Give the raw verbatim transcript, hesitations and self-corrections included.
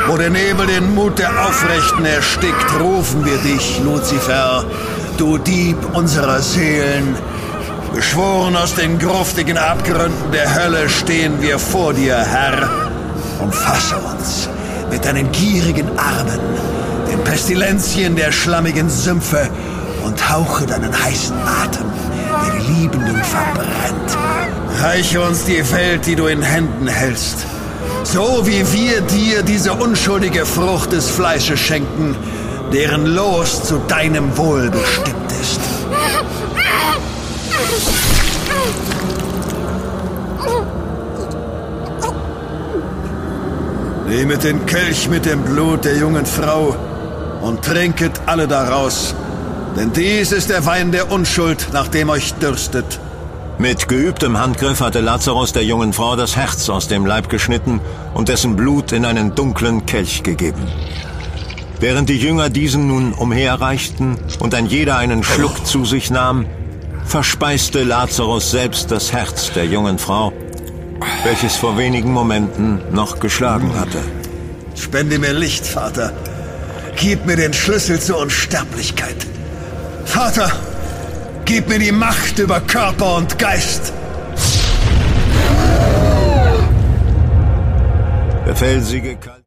Wo der Nebel den Mut der Aufrechten erstickt, rufen wir dich, Luzifer, du Dieb unserer Seelen. Beschworen aus den gruftigen Abgründen der Hölle stehen wir vor dir, Herr. Umfasse uns mit deinen gierigen Armen, den Pestilenzien der schlammigen Sümpfe, und hauche deinen heißen Atem, der die Liebenden verbrennt. Reiche uns die Welt, die du in Händen hältst, so wie wir dir diese unschuldige Frucht des Fleisches schenken, deren Los zu deinem Wohl bestimmt ist. Nehmet den Kelch mit dem Blut der jungen Frau und trinket alle daraus, denn dies ist der Wein der Unschuld, nach dem euch dürstet. Mit geübtem Handgriff hatte Lazarus der jungen Frau das Herz aus dem Leib geschnitten und dessen Blut in einen dunklen Kelch gegeben. Während die Jünger diesen nun umherreichten und ein jeder einen Schluck zu sich nahm, verspeiste Lazarus selbst das Herz der jungen Frau, welches vor wenigen Momenten noch geschlagen hatte. Spende mir Licht, Vater. Gib mir den Schlüssel zur Unsterblichkeit. Vater, gib mir die Macht über Körper und Geist. Der felsige